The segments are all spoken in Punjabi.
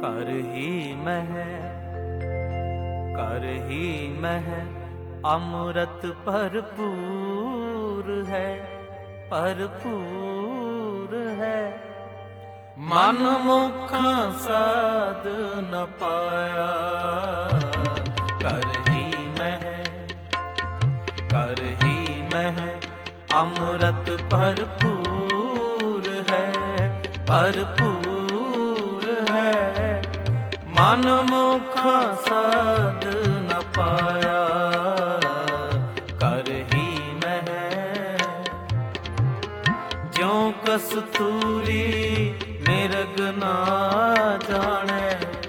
कर ही मह अमृत भरपूर है, भरपूर है। मन मुखा साध न पाया, कर ही मह अमृत भरपूर है, भरपूर है। मन मुखा साध न पाया, कर ही मह ज्यों कस्तूरी मिर्ग ना जाने।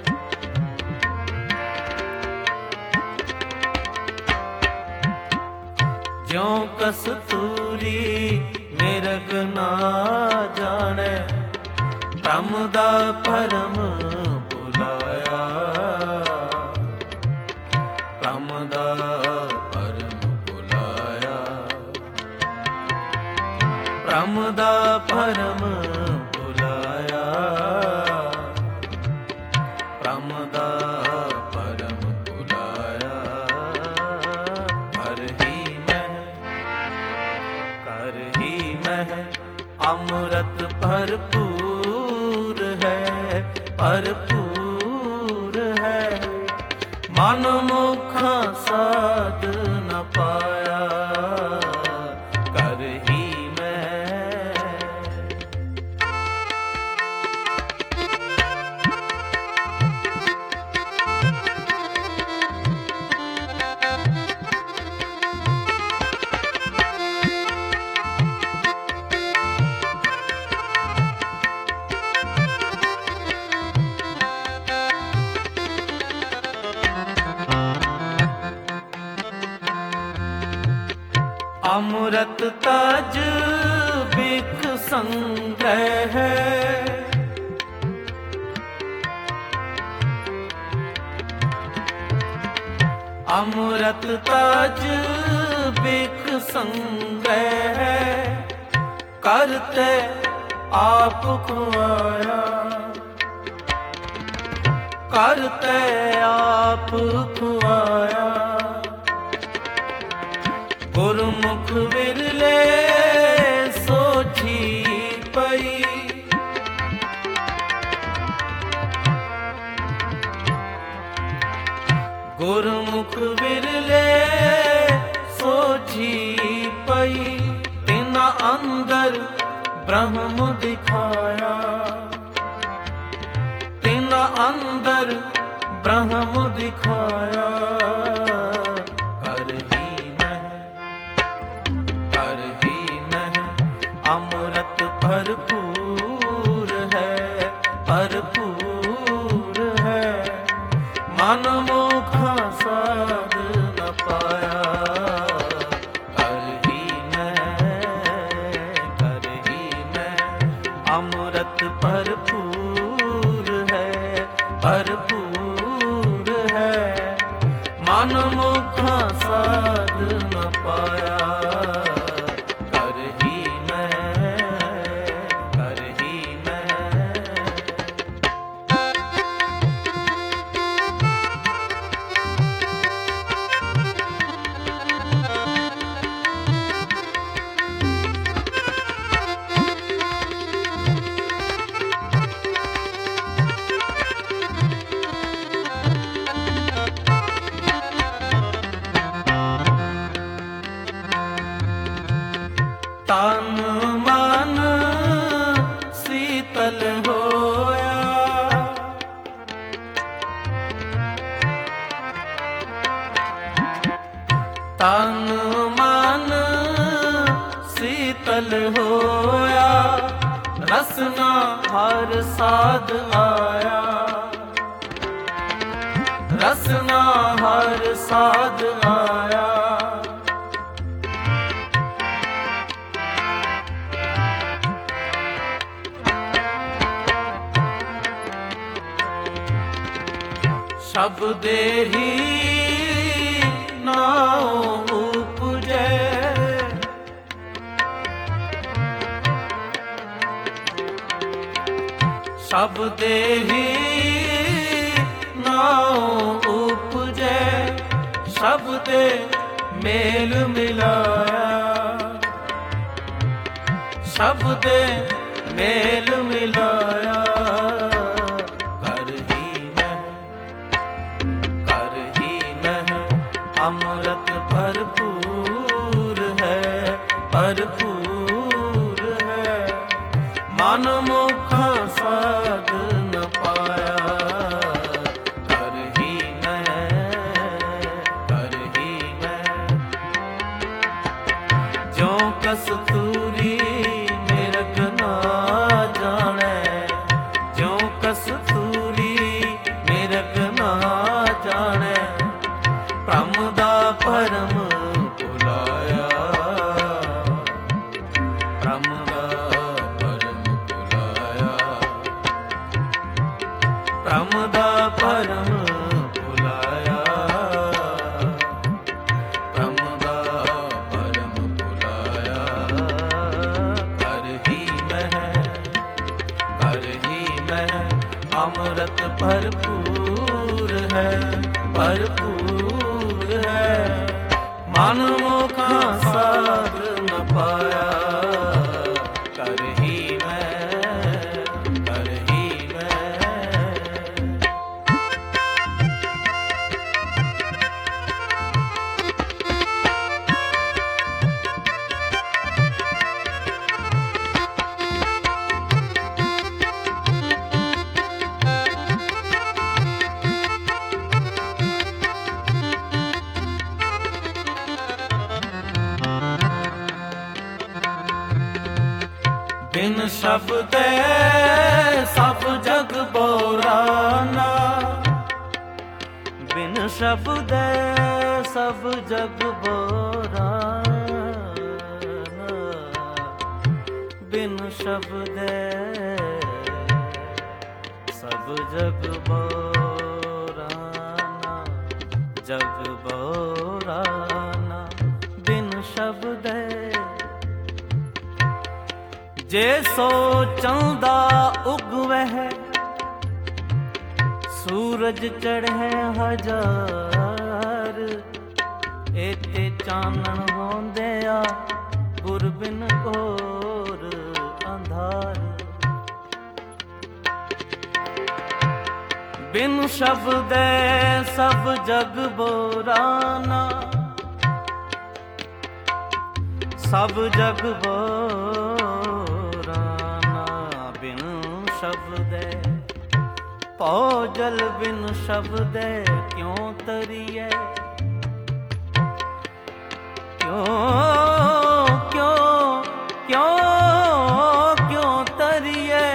ज्यों कस्तूरी मिर्ग ना जाने, प्रमदा परम बुलाया, प्रमदा परम बुलाया, प्रमदा परम बुलाया, प्रमदा परम बुलाया। कर ही मह अमृत भरपूर है, भरपूर है। मन मुखा साध न पाया, कर ही अमृत ताज बिख संग्रह है, अमृत ताज बिख संग्रह है। करते आप खुआया, करते आप खुआया। गुरमुख विरले सोझी पई, गुरमुख विरले सोझी पई। तिना अंदर ब्रह्म दिखाया, तिना अंदर ब्रह्म दिखाया। अमृत भरपूर है, भरपूर है। मन मुखा साध न पाया, कर ही मैं अमृत भरपूर है, भरपूर है। मन मुखा साध न पाया, तन मन शीतल होया, तन मन शीतल होया। रसना हर साध आया, रसना हर साध आया। शब्दे ही नाओ उपजे, शब्दे ही ਨਾਉ ਉਪਜੈ ਸ਼ਬਦੇ ਮੇਲ ਮਿਲਾਇਆ, ਸ਼ਬਦੇ ਮੇਲ ਮਿਲਾਇਆ। ਅੰਮ੍ਰਿਤ ਭਰਪੂਰ ਹੈ, ਭਰਪੂਰ ਹੈ। ਮਨ ਮੁਖਾ ਸਾਧ ਨ ਪਾਇਆ, ਕਰ ਹੀ ਮੈਂ, ਕਰ ਹੀ ਮੈਂ। ਜੋ ਕਸਤੂਰੀ ਮਿਰਗ ਨਾ ਜਾਣੈ, ਜੋ ਕਸਤੂਰੀ ਮਿਰਗ ਨਾ ਜਾਣੈ। ਭ੍ਰਮ ਦਾ ਭਰਮ ਭੁਲਾਇਆ, ਭ੍ਰਮ ਦਾ ਭਰਮ ਭੁਲਾਇਆ, ਭ੍ਰਮ ਦਾ ਭਰਮ ਭੁਲਾਇਆ, ਭ੍ਰਮ ਦਾ ਭਰਮ ਭੁਲਾਇਆ। ਕਰ ਹੀ ਮੈਂ, ਕਰ ਹੀ ਮੈਂ। ਅੰਮ੍ਰਿਤ ਭਰਪੂਰ ਹੈ, ਭਰਪੂਰ ਹੈ। ਮਨ ਮੁਖਾ ਸਾਧ ਨ ਪਾਇਆ, ਕਰ ਹੀ ਮੈਂ, ਕਰ ਹੀ ਮੈਂ। ਬਿਨ ਸ਼ਬਦੈ ਸਭ ਜਗ ਬੋਰਾਨਾ, ਬਿਨ ਸ਼ਬਦੈ ਸਭ ਜਗ ਬੋਰਾਨਾ, ਬਿਨ ਸ਼ਬਦੈ ਸਭ ਜਗ ਬੋਰਾਨਾ, ਜਗ ਬੋਰਾਨਾ। ਬਿਨ ਸ਼ਬਦੈ ਜੇ ਸੋਚਾਂਦਾ ਉਗਵਹਿ, ਸੂਰਜ ਚੜ੍ਹੈ ਹਜ਼ਾਰ। ਏਤੇ ਚਾਨਣ ਹੋਂਦਿਆ ਗੁਰ ਬਿਨ ਘੋਰ ਅੰਧਾਰ। ਬਿਨ ਸ਼ਬਦੈ ਸਭ ਜਗ ਬੋਰਾਨਾ, ਸਭ ਜਗ ਬੋਰਾਨਾ। ਬਿਨ ਸ਼ਬਦੈ ਭਉ ਜਲ, ਬਿਨ ਸ਼ਬਦੈ ਕਿਉ ਤਰੀਐ, ਕਿਉ ਕਿਉ ਕਿਉ ਕਿਉ ਤਰੀਐ।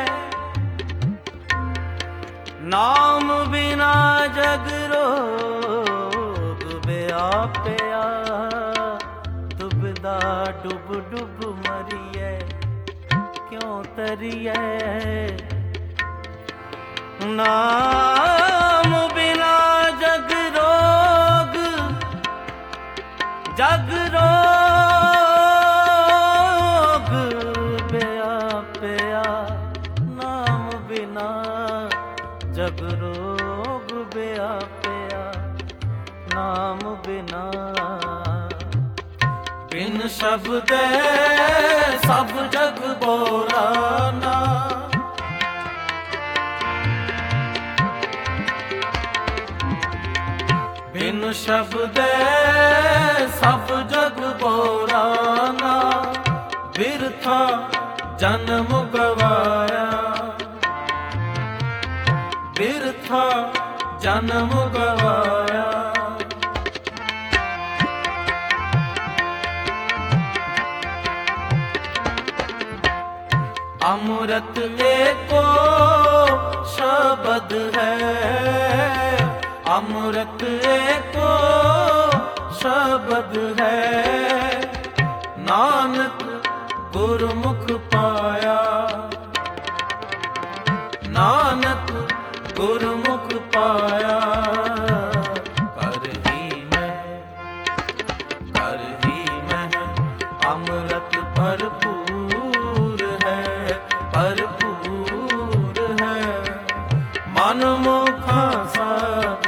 ਨਾਮ ਬਿਨਾ ਜਗ ਰੋਗ ਵਿਆਪਿਆ, ਦੁਬਿਧਾ ਡੁਬ ਡੁਬ ਮਰੀਐ, ਕਿਉ ਤਰੀਐ। ਨਾਮ ਬਿਨਾ ਜਗ ਰੋਗ, ਜਗ ਰੋਗ ਵਿਆਪਿਆ। ਨਾਮ ਬਿਨਾ ਜਗ ਰੋਗ ਵਿਆਪਿਆ, ਨਾਮ ਬਿਨਾ। ਬਿਨ ਸ਼ਬਦੈ ਸਭ ਜਗ ਬੋਰਾਨਾ, ਬਿਨ ਸ਼ਬਦੈ ਸਭ ਜਗ ਬੋਰਾਨਾ। ਬਿਰਥਾ ਜਨਮ ਗਵਾਇਆ, ਬਿਰਥਾ ਜਨਮ ਗਵਾਇਆ। ਅੰਮ੍ਰਿਤ ਏਕੋ ਸ਼ਬਦ ਹੈ, ਅੰਮ੍ਰਿਤ ਏਕੋ ਸ਼ਬਦ ਹੈ। ਨਾਨਕ ਗੁਰਮੁਖ ਪਾਇਆ, ਨਾਨਕ ਗੁਰਮੁਖ ਪਾਇਆ। ਕਰ ਹੀ ਮੈਂ, ਕਰ ਹੀ ਮੈਂ। ਅੰਮ੍ਰਿਤ ਭਰਪੂਰ ਹੈ, ਭਰਪੂਰ ਹੈ। ਮਨ ਮੁਖਾ ਸਾਧ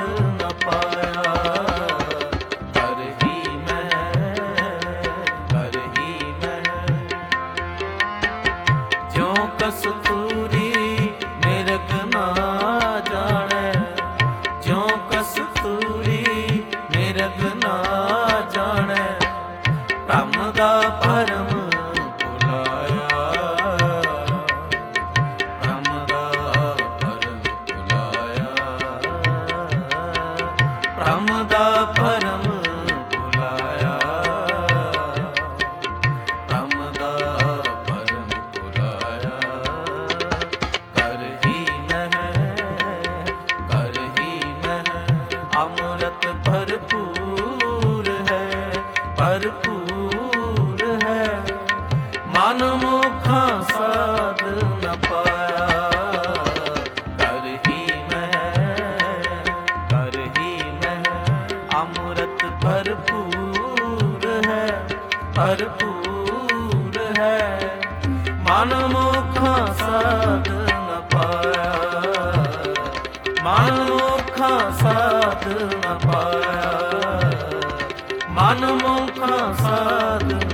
ਕਸਤੂਰੀ ਮਿਰਗ ਨਾ ਜਾਣੈ, ਜਿਉ ਕਸਤੂਰੀ ਮਿਰਗ ਨਾ ਜਾਣੈ, ਭ੍ਰਮ ਦਾ ਭਰਮ ਭੁਲਾਇਆ, ਭ੍ਰਮ ਦਾ ਭਰਮ ਭੁਲਾਇਆ, ਭ੍ਰਮ ਦਾ ਭਰਮ ਭੁਲਾਇਆ, ਭ੍ਰਮ ਦਾ ਭਰਮ ਭੁਲਾਇਆ। ਕਰ ਹੀ ਮਹਿ, ਕਰ ਹੀ ਮਹਿ, ਅੰਮ੍ਰਿਤ ਭਰਪੂਰ ਹੈ, ਭਰਪੂਰ ਹੈ, ਮਨ ਮੁਖਾਂ ਸਾਧ ਨ ਪਾਇਆ। ਕਰ ਹੀ ਮਹਿ, ਕਰ ਹੀ ਮਹਿ, ਅੰਮ੍ਰਿਤ ਭਰਪੂਰ ਹੈ, ਭਰਪੂਰ ਹੈ, ਮਨ ਮੁਖਾਂ ਸਾਧ ਨ ਪਾਇਆ, ਮਨ ਮੁਖਾਂ ਸਾਧ ਨ ਪਾਇਆ, ਮਨ ਮੁਖਾਂ ਸਾਧ